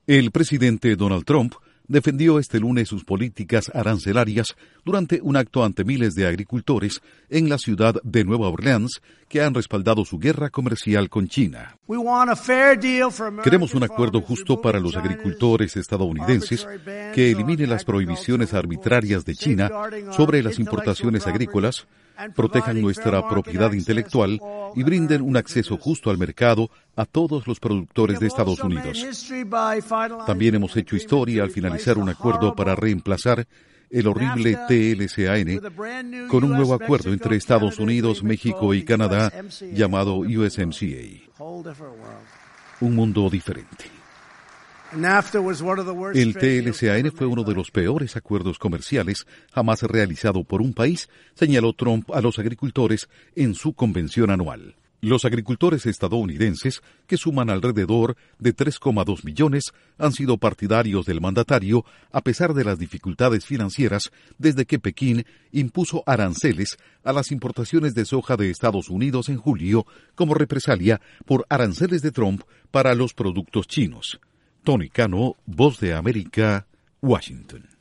El presidente Donald Trump defendió este lunes sus políticas arancelarias durante un acto ante miles de agricultores en la ciudad de Nueva Orleans que han respaldado su guerra comercial con China. Queremos un acuerdo justo para los agricultores estadounidenses que elimine las prohibiciones arbitrarias de China sobre las importaciones agrícolas, protejan nuestra propiedad intelectual y brinden un acceso justo al mercado a todos los productores de Estados Unidos. También hemos hecho historia al finalizar un acuerdo para reemplazar el horrible TLCAN con un nuevo acuerdo entre Estados Unidos, México y Canadá llamado USMCA. Un mundo diferente. El TLCAN fue uno de los peores acuerdos comerciales jamás realizado por un país, señaló Trump a los agricultores en su convención anual. Los agricultores estadounidenses, que suman alrededor de 3,2 millones, han sido partidarios del mandatario a pesar de las dificultades financieras desde que Pekín impuso aranceles a las importaciones de soja de Estados Unidos en julio como represalia por aranceles de Trump para los productos chinos. Tony Cano, Voz de América, Washington.